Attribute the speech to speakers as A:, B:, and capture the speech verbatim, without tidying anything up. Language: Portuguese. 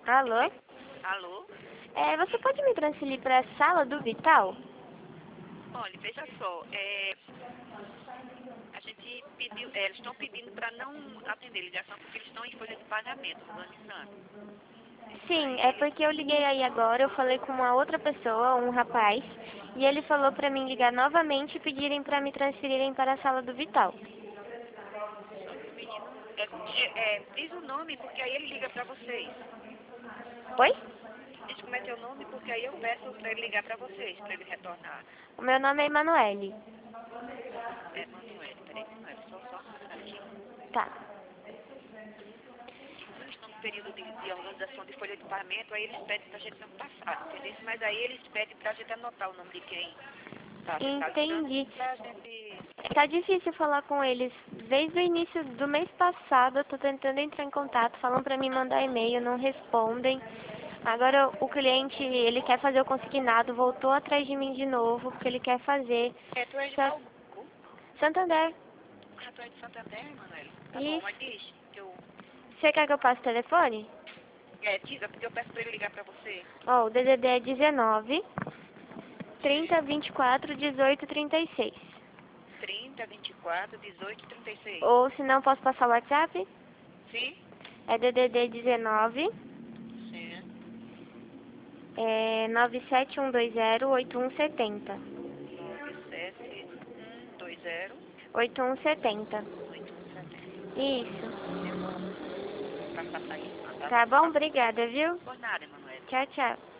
A: Alô?
B: Alô?
A: É, você pode me transferir para a sala do Vital?
B: Olha, veja só, é, a gente pediu, é, eles estão pedindo para não atender ligação porque eles estão em folha de pagamento, organizando.
A: Sim,
B: Aí
A: é
B: eles,
A: porque eu liguei aí agora, eu falei com uma outra pessoa, um rapaz, e ele falou para mim ligar novamente e pedirem para me transferirem para a sala do Vital.
B: só que o menino, é, é, é, diz o nome porque aí ele liga para vocês.
A: Oi?
B: Diz como é teu nome porque aí eu peço para ele ligar para vocês, para ele retornar.
A: O meu nome é Emanuele.
B: É, Manuel, peraí, Manuel, só, só aguardar aqui.
A: Tá.
B: Como eles estão no período de, de organização de folha de pagamento, aí eles pedem para a gente não passar, entendeu? Mas aí eles pedem para a gente anotar o nome de quem tá, tá ligando
A: Entendi.
B: pra gente.
A: Tá difícil falar com eles. Desde o início do mês passado eu tô tentando entrar em contato, falam pra mim mandar e-mail, não respondem. Agora o cliente, ele quer fazer o consignado, voltou atrás de mim de novo, porque ele quer fazer.
B: É, tu és de
A: Só...
B: qual banco?
A: Santander.
B: Ah, tu és de Santander, Manoel? Tá bom,
A: Isso.
B: mas diz que eu...
A: Você quer que eu passe o telefone?
B: É, diz, é porque eu peço pra ele ligar pra você.
A: Ó, o D D D é dezenove, trinta,
B: Sim.
A: vinte e quatro, dezoito, trinta e seis.
B: trinta, vinte e quatro, dezoito, trinta e seis.
A: Ou se não, posso passar o WhatsApp?
B: Sim?
A: É D D D dezenove,
B: Sim.
A: é nove sete um dois zero, oito um sete zero.
B: nove sete um dois zero
A: oito um sete zero.
B: oito um sete zero.
A: Isso.
B: Eu vou passar pra ele, tá?
A: Tá bom?
B: Tá.
A: Obrigada, viu?
B: Por nada, Emanuel.
A: Tchau, tchau.